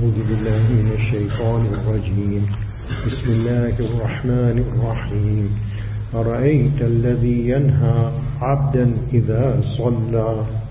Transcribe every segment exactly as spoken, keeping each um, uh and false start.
أعوذ بالله من الشيطان الرجيم بسم الله الرحمن الرحيم أرأيت الذي ينهى عبدا إذا صلى.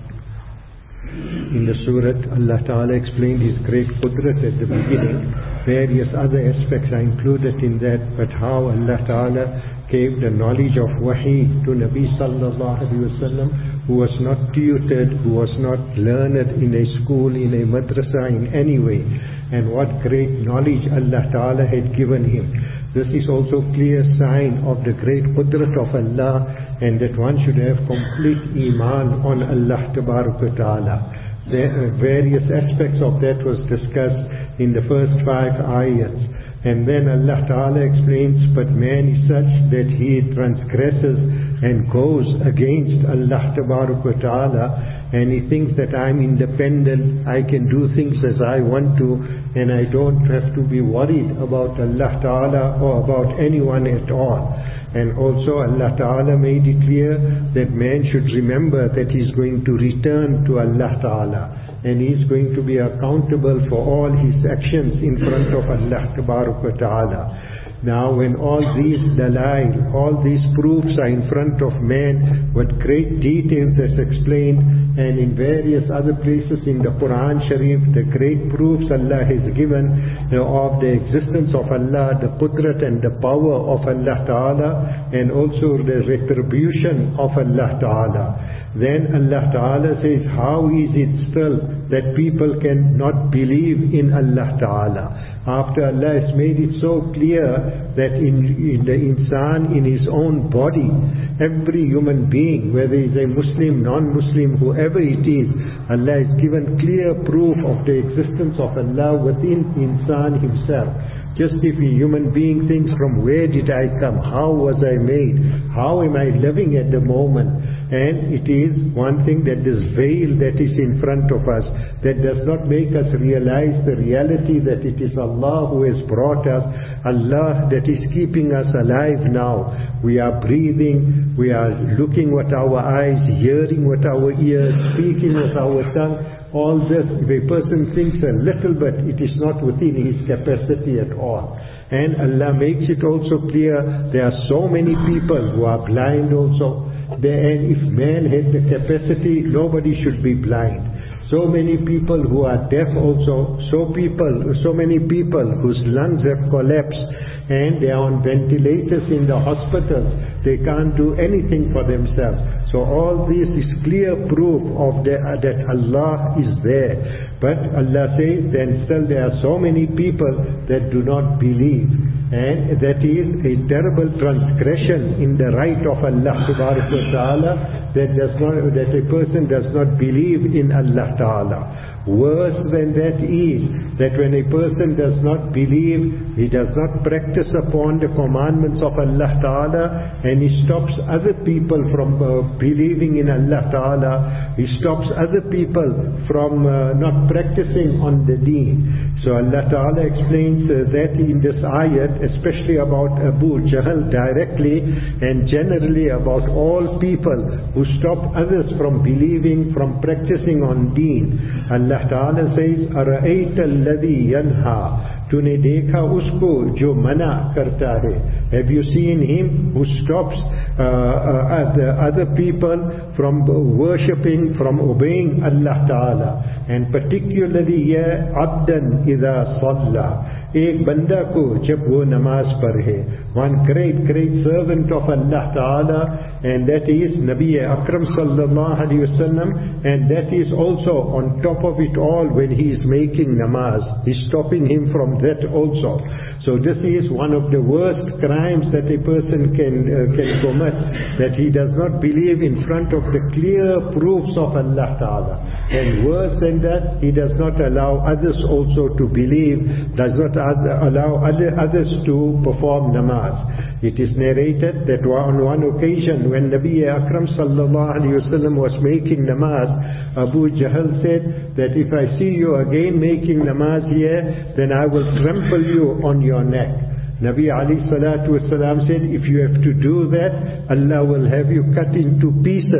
In the Surah, Allah Ta'ala explained His great Qudrat at the beginning. Various other aspects are included in that, but how Allah Ta'ala gave the knowledge of Wahi to Nabi Sallallahu Alaihi Wasallam, who was not tutored, who was not learned in a school, in a madrasa, in any way, and what great knowledge Allah Ta'ala had given him. This is also clear sign of the great Qudrat of Allah, and that one should have complete Iman on Allah Ta'ala. The various aspects of that was discussed in the first five ayats. And then Allah Ta'ala explains, but man is such that he transgresses and goes against Allah Ta'ala, and he thinks that I'm independent, I can do things as I want to, and I don't have to be worried about Allah Ta'ala or about anyone at all. And also Allah Ta'ala made it clear that man should remember that he's going to return to Allah Ta'ala, and he's going to be accountable for all his actions in front of Allah Ta'ala. Now when all these dalail, all these proofs are in front of man, with great details as explained, and in various other places in the Quran Sharif, the great proofs Allah has given uh, of the existence of Allah, the Qudrat and the power of Allah Ta'ala, and also the retribution of Allah Ta'ala. Then Allah Ta'ala says, how is it still that people can not believe in Allah Ta'ala? After Allah has made it so clear that in, in the insan, in his own body, every human being, whether he is a Muslim, non-Muslim, whoever it is, Allah has given clear proof of the existence of Allah within insan himself. Just if a human being thinks, from where did I come? How was I made? How am I living at the moment? And it is one thing that this veil that is in front of us, that does not make us realize the reality that it is Allah who has brought us, Allah that is keeping us alive now. We are breathing, we are looking with our eyes, hearing with our ears, speaking with our tongue. All this, if a person thinks a little bit, it is not within his capacity at all. And Allah makes it also clear, there are so many people who are blind also. And if man had the capacity, nobody should be blind. So many people who are deaf also, so people, so many people whose lungs have collapsed, and they are on ventilators in the hospitals. They can't do anything for themselves. So all this is clear proof of the, uh, that Allah is there. But Allah says, then still there are so many people that do not believe. And that is a terrible transgression in the right of Allah Ta'ala, that does not, that a person does not believe in Allah Ta'ala. Worse than that is that when a person does not believe, he does not practice upon the commandments of Allah Ta'ala, and he stops other people from uh, believing in Allah Ta'ala, he stops other people from uh, not practicing on the deen. So Allah Ta'ala explains uh, that in this ayat, especially about Abu Jahl directly, and generally about all people who stop others from believing, from practicing on deen. Allah Ta'ala says, أَرَأَيْتَ الَّذِي يَنْهَى, तूने देखा उसको जो मना करता है. Have you seen him who stops uh, uh, other, other people from worshipping, from obeying Allah Ta'ala? And particularly ya abdan idha salla, एक बंदा को जब वो नमाज पढ़े. One great great servant of Allah Ta'ala, and that is Nabi Akram Sallallahu Alaihi Wasallam, and that is also on top of it all when he is making namaz, he's stopping him from that also. So this is one of the worst crimes that a person can uh, can commit, that he does not believe in front of the clear proofs of Allah Ta'ala. And worse than that, he does not allow others also to believe, does not allow other, others to perform namaz. It is narrated that on one occasion when Nabi Akram Sallallahu Alaihi Wasallam was making namaz, Abu Jahl said that if I see you again making namaz here, then I will trample you on your neck. Nabi Ali Salatu Wasalam said, if you have to do that, Allah will have you cut into pieces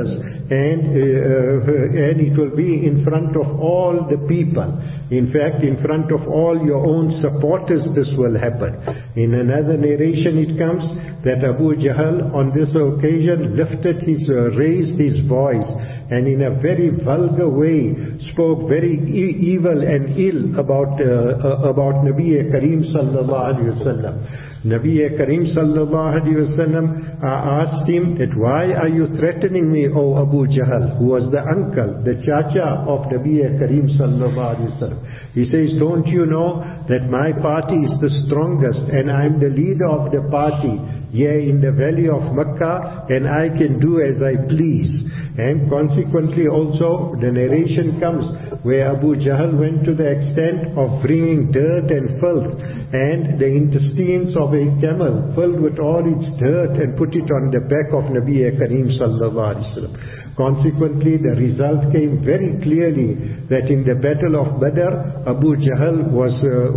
and, uh, uh, and it will be in front of all the people. In fact, in front of all your own supporters this will happen. In another narration it comes that Abu Jahl on this occasion lifted his, uh, raised his voice and in a very vulgar way spoke very e evil and ill about, uh, uh, about Nabi Kareem sallallahu alayhi wa sallam. Nabi Kareem sallallahu alayhi wa sallam uh, asked him that, why are you threatening me, O Abu Jahl, who was the uncle, the chacha of Nabi Kareem sallallahu alayhi wa sallam. He says, don't you know that my party is the strongest and I am the leader of the party here in the valley of Makkah, and I can do as I please. And consequently also the narration comes where Abu Jahl went to the extent of bringing dirt and filth and the intestines of a camel filled with all its dirt and put it on the back of Nabi Kareem sallallahu alaihi wasallam. Consequently, the result came very clearly that in the battle of Badr, Abu Jahl was, uh,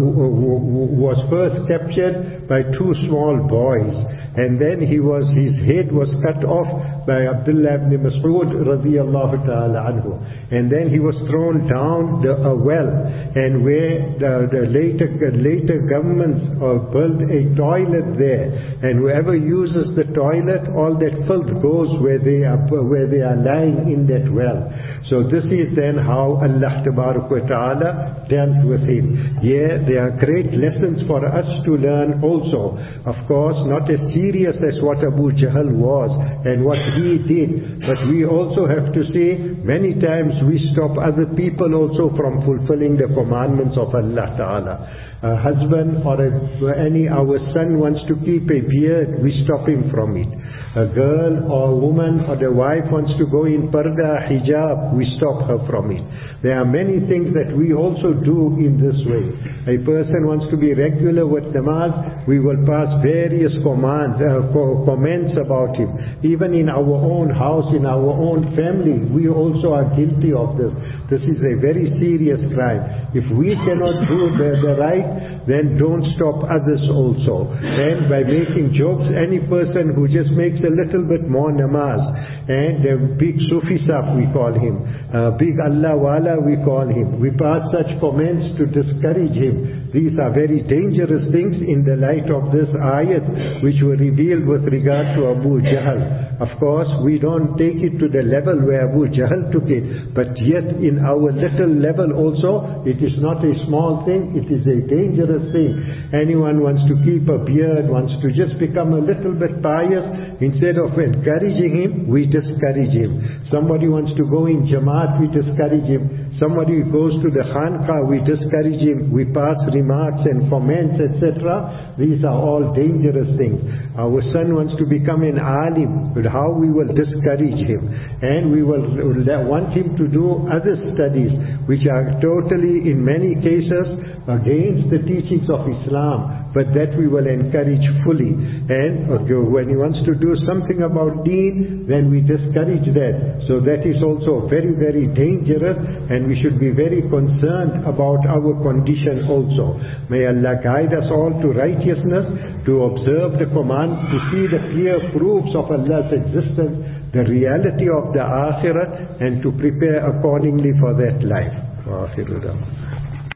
was first captured by two small boys. And then he was, his head was cut off by Abdullah ibn Mas'ud radiyallahu ta'ala anhu. And then he was thrown down the a well. And where the, the later, later governments uh, built a toilet there. And whoever uses the toilet, all that filth goes where they are, where they are lying in that well. So this is then how Allah Tabarak wa Ta'ala dealt with him. Yeah, there are great lessons for us to learn also. Of course, not as serious as what Abu Jahl was and what he did, but we also have to say many times we stop other people also from fulfilling the commandments of Allah Ta'ala. A husband or a, any our son wants to keep a beard, we stop him from it. A girl or a woman or the wife wants to go in parda, hijab, we stop her from it. There are many things that we also do in this way. A person wants to be regular with namaz, we will pass various commands, uh, co comments about him. Even in our own house, in our own family, we also are guilty of this. This is a very serious crime. If we cannot do the, the right, then don't stop others also. And by making jokes, any person who just makes a little bit more namaz, and a big Sufi Saf we call him, uh, big Allah Wala we call him, we pass such comments to discourage him. These are very dangerous things in the light of this ayat which were revealed with regard to Abu Jahl. Of course, we don't take it to the level where Abu Jahl took it, but yet in our little level also, it is not a small thing, it is a dangerous thing. Anyone wants to keep a beard, wants to just become a little bit pious, instead of encouraging him, we discourage him. Somebody wants to go in Jamaat, we discourage him. Somebody goes to the Khanqa, we discourage him, we pass remarks and comments, et cetera. These are all dangerous things. Our son wants to become an alim, but how we will discourage him. And we will want him to do other studies, which are totally, in many cases, against the teachings of Islam, but that we will encourage fully. And okay, when he wants to do something about deen, then we discourage that. So that is also very, very dangerous, and we should be very concerned about our condition also. May Allah guide us all to righteousness, to observe the command, to see the clear proofs of Allah's existence, the reality of the Akhirat, and to prepare accordingly for that life.